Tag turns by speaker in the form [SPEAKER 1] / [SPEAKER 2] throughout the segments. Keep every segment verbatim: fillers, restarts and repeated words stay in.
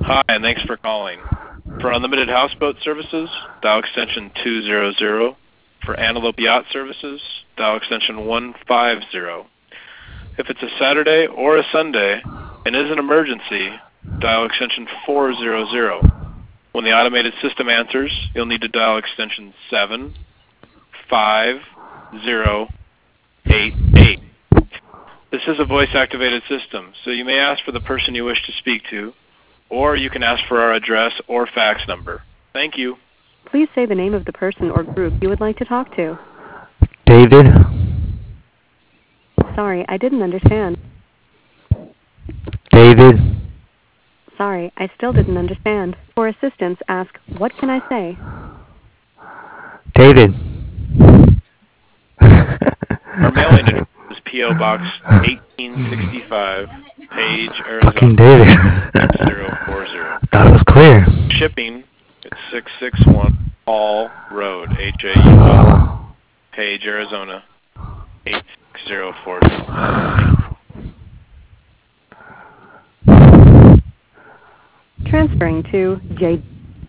[SPEAKER 1] Hi, and thanks for calling. For unlimited houseboat services, dial extension two hundred. For Antelope Yacht Services, dial extension one fifty. If it's a Saturday or a Sunday and is an emergency, dial extension four hundred. When the automated system answers, you'll need to dial extension seven five zero eight eight. This is a voice-activated system, so you may ask for the person you wish to speak to, or you can ask for our address or fax number. Thank you.
[SPEAKER 2] Please say the name of the person or group you would like to talk to.
[SPEAKER 3] David.
[SPEAKER 2] Sorry, I didn't understand.
[SPEAKER 3] David.
[SPEAKER 2] Sorry, I still didn't understand. For assistance, ask, what can I say?
[SPEAKER 3] David.
[SPEAKER 1] Our mailing address is P O Box eighteen sixty-five, Page,
[SPEAKER 3] Fucking
[SPEAKER 1] Arizona
[SPEAKER 3] David.
[SPEAKER 1] six zero four zero.
[SPEAKER 3] Thought it was clear.
[SPEAKER 1] Shipping, it's six six one Hall Road, H A U L, Page, Arizona eight six zero four zero.
[SPEAKER 2] Transferring to J.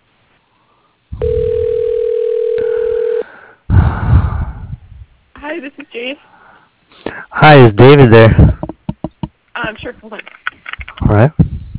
[SPEAKER 4] Hi, this is Jade.
[SPEAKER 3] Hi, is David there?
[SPEAKER 4] Um, sure, hold on.
[SPEAKER 3] All right.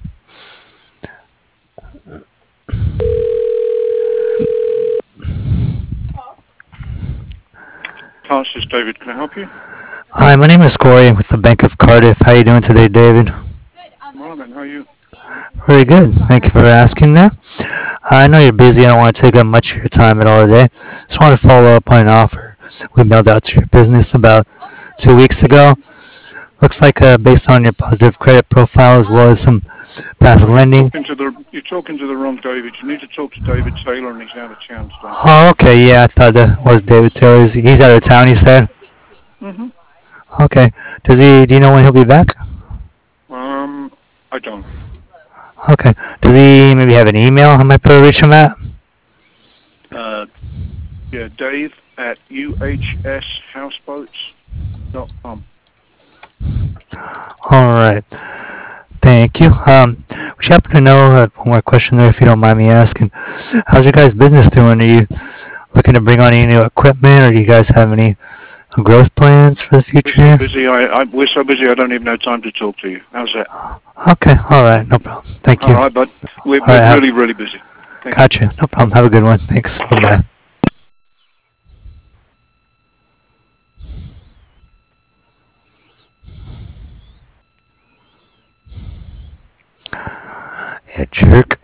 [SPEAKER 5] This is David. Can I help you?
[SPEAKER 3] Hi, my name is Corey. I'm with the Bank of Cardiff. How are you doing today, David?
[SPEAKER 5] Well, then, how are you?
[SPEAKER 3] Very good. Thank you for asking that. I know you're busy. I don't want to take up much of your time at all today. Just want to follow up on an offer we mailed out to your business about two weeks ago. Looks like uh, based on your positive credit profile as well as some past lending.
[SPEAKER 5] You're talking, to the, you're talking to the wrong David. You need to talk to David Taylor, and he's out of town today.
[SPEAKER 3] Oh, okay. Yeah, I thought that was David Taylor. He's out of town, you said?
[SPEAKER 5] Mm-hmm.
[SPEAKER 3] Okay. Does he? Do you know when he'll be back?
[SPEAKER 5] Um, I don't.
[SPEAKER 3] Okay. Does he maybe have an email I might be able to reach him at?
[SPEAKER 5] Uh, yeah, Dave at U H S houseboats dot com.
[SPEAKER 3] All right. Thank you. Um, would you happen to know, uh, one more question there if you don't mind me asking, how's your guys' business doing? Are you looking to bring on any new equipment, or do you guys have any growth plans for the future?
[SPEAKER 5] We're so busy, I, I, we're so busy I don't even have time to talk to you. How's that?
[SPEAKER 3] Okay. All right. No problem. Thank you.
[SPEAKER 5] All right, bud. We're,
[SPEAKER 3] All
[SPEAKER 5] we're
[SPEAKER 3] right,
[SPEAKER 5] really, really busy. Thank
[SPEAKER 3] gotcha.
[SPEAKER 5] you.
[SPEAKER 3] No problem. Have a good one. Thanks. Bye-bye. Yeah, jerk.